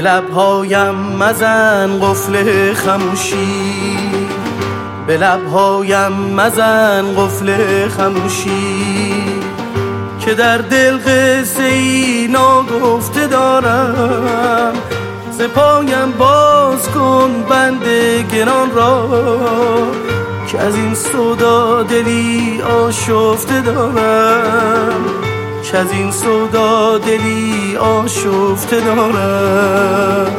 لبهایم مزن قفل خموشی، به لبهایم مزن قفل خموشی، که در دل قصه ای ناگفته دارم. ز پایم باز کن بند گران را، که از این سودا دلی آشفته دارم، که از این سودا دلی آشفته دارم.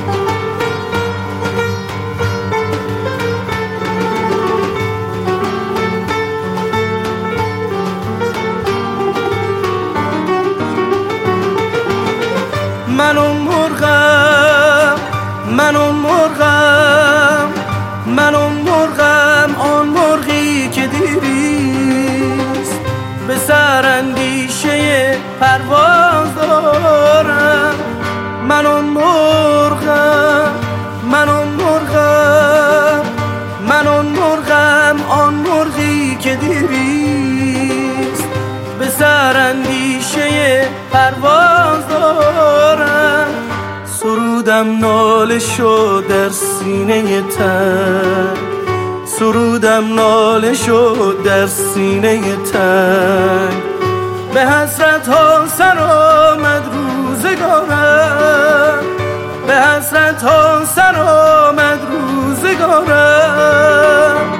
من اون مرغم، من اون مرغم، من اون مرغم، آن مرغی که دیریست به سراندیشه پرواز دارم. من اون مرغم، من اون مرغم، من اون مرغم، آن مرغی که دیریست به سراندیشه پرواز دارم. سرودم ناله شد در سینه تنگ، سرودم ناله شد در سینه تنگ، به حسرت ها سر آمد روزگارم، به حسرت ها سر آمد روزگارم.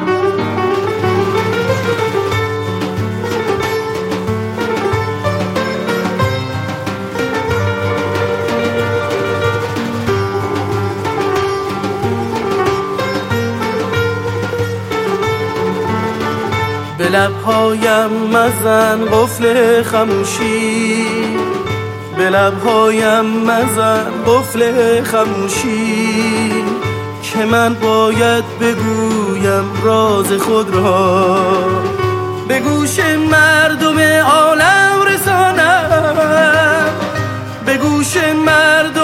به لبهایم مزن قفل خموشی، به لبهایم مزن قفل خموشی، که من باید بگویم راز خود را، به گوش مردم عالم رسانم، به گوش مردم